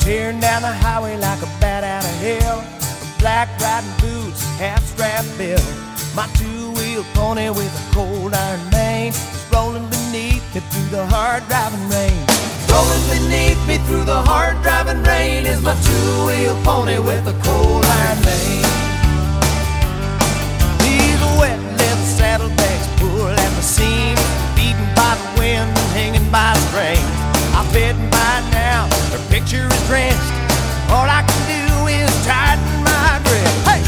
Tearing down the highway like a bat out of hell. Black riding boots, half-strap bill. My two-wheel pony with a cold iron mane is rolling beneath me through the hard driving rain. Rolling beneath me through the hard driving rain is my two-wheel pony with a cold iron mane. These wet little saddlebags pull at the seams, beaten by the wind and hanging by strings. I bet by now her picture is drenched. All I can do is tighten my grip. Hey!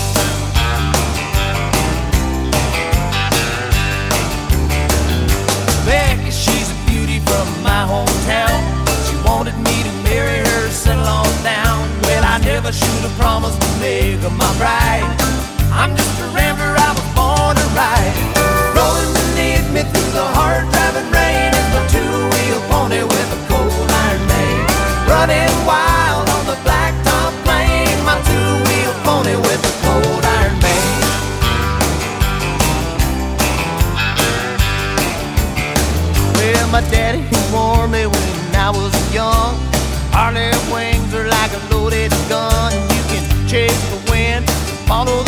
Becky, she's a beauty from my hometown. She wanted me to marry her, settle on down. Well, I never should have promised to make her my bride. I'm just a rambler, I was born to ride. Rolling beneath me through the hard driving rain is my two-wheel pony with a cold iron mane. Running wild on the blacktop plain, my two-wheel pony with a cold iron mane. Well, my daddy warned me when I was young. Harley wings are like a loaded gun. You can chase the wind, follow